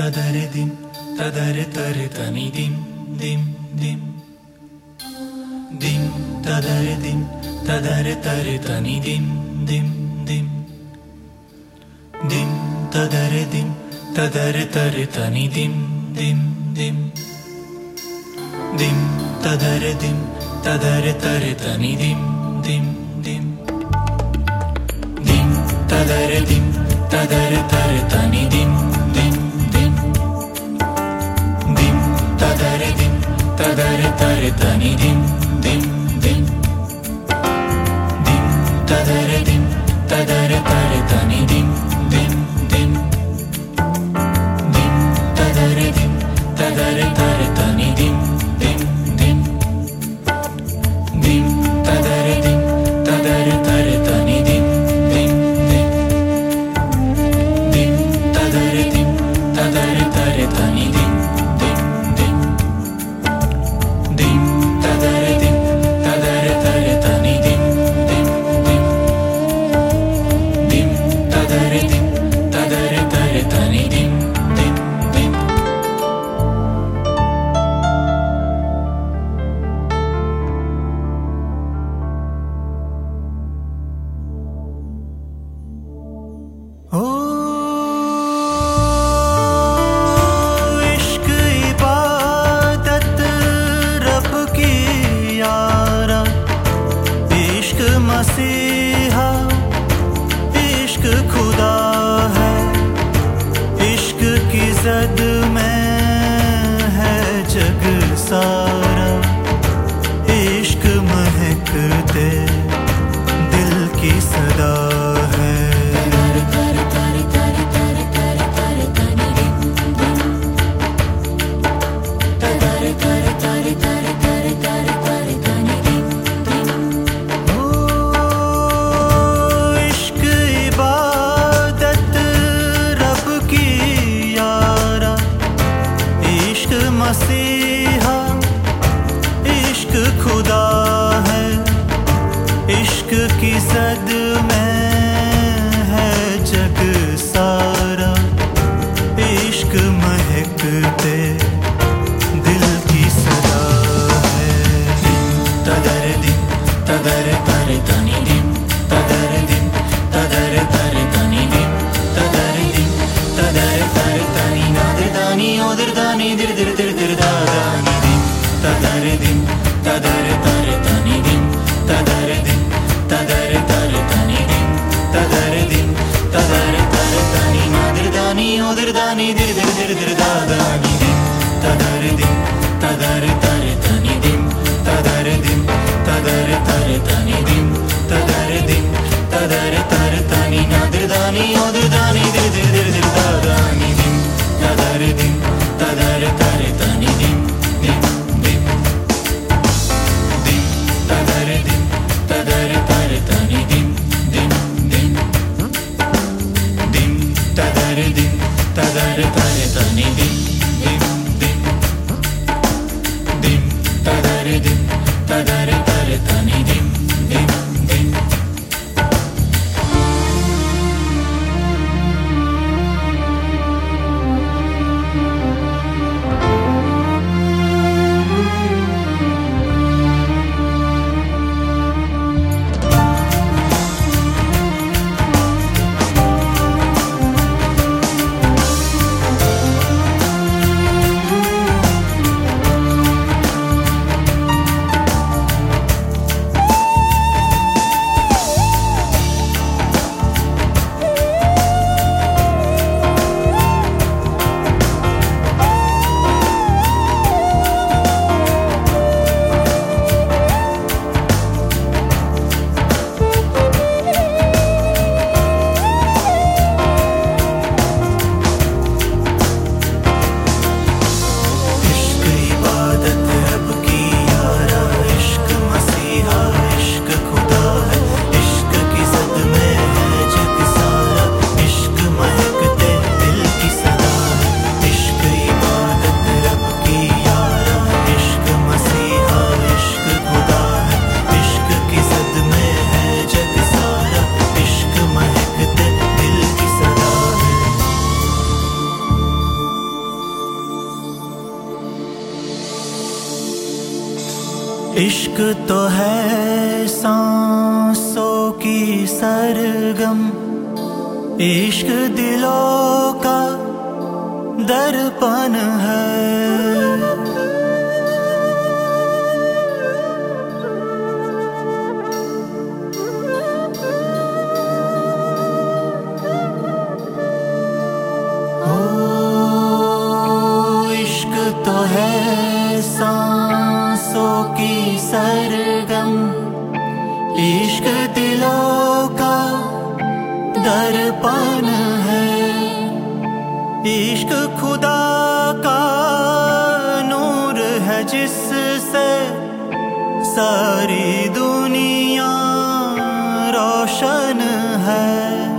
tadare dim tadare tare tani dim dim dim dim tadare dim tadare tare tani dim dim dim dim tadare dim tadare tare tani dim dim dim dim tadare dim tadare tare tani dim dim dim dim tadare dim tadare tare tani dim dim dim dim tadare dim tadare tare tani dim dim dim dim tadare dim tadare tare tani dim dim dim dim tadare dim tadare tare tani dim dim dim dim tadare dim tadare tare tani dim dim dim dim tadare dim tadare tare tani dim dim dim dim tadare dim tadare tare tani dim dim dim dim tadare dim tadare tare tani dim dim dim ओ इश्क इबादत रब की यारा, इश्क मसीहा, इश्क खुदा है, इश्क की जद में है जग सारा, इश्क महकते दिल की सदा है। इश्क इबादत रब की यारा, इश्क मसीहा, इश्क खुदा है, इश्क की सद में है जग सारा, इश्क महकते दिल की सदा है। तदरे dim tadare tare tani dim tadare dim tadare tare tani dim tadare dim tadare tare tani nadir dani odir dani dir dir dir dir da dani dim tadare dim tadare tare tani dim tadare dim tadare tare tani dim tadare dim tadare tare tani nadir dani odir dani dir dir dir dir da dani dim tadare dim tadare tare tani dim tadare dim tadare tare tani dim तो है सांसों की सरगम, इश्क दिलों का दर्पण है। इश्क तो है सांसों की सरगम, इश्क दिलों का दर्पण है। इश्क खुदा का नूर है जिससे सारी दुनिया रोशन है।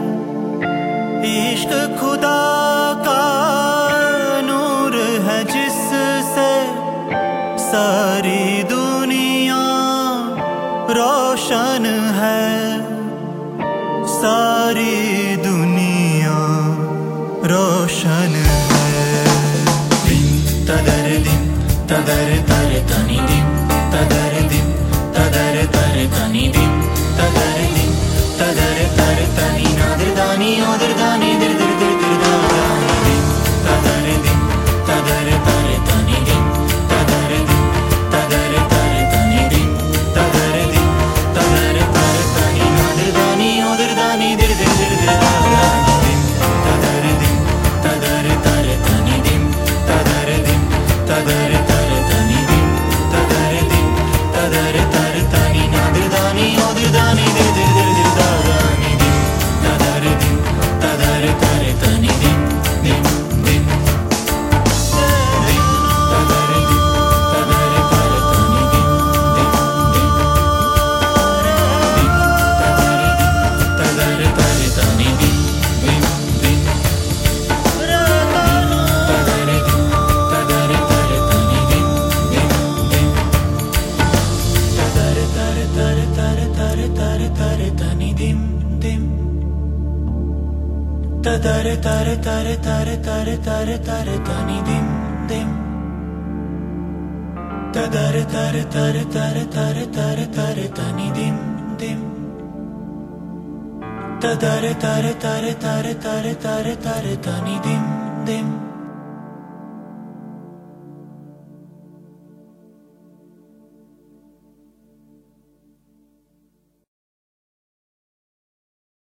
इश्क खुदा का नूर है जिससे सारी दुनिया रोशन है। सारी दुनिया रोशन है। दिन तदर दिन तदर तर तनी दिन तदर दिन तदर तर तनी दिन तदर दिन तदर तर तनी नादर दानी ओदर दानी दिर दिर दिर दिर दानी दिन तदर दिन तदर तर तनी दिन तदर दिन तदर तर तनी दिन तदर दिन तदर तर तनी नादर दानी ओदर दानी दिर दिर दिर दिर दानी दिन तदर दिन तदर तर तनी दिन तदर दिन तदर तर तनी दिन तदर दिन तदर तर तनी नादर दानी ओदर दानी दिर दिर दिर दिर दानी दिन तदर दिन तदर तर तनी दिन दिन दिन तदर दिन तदर तर तनी दिन दिन दिन तदर तर तनी दिन दिन दिन तदर दिन तदर तर तनी दिन दिन दिन तदर तर तर तर तर तर तर तनी दिन दिन तदर तर तर तर तर तर तर तनी दिन दिन तदर तर तर तर तर तर तर तनी दिन दिन तदर तर तर तर तर तर तर तनी दिन दिन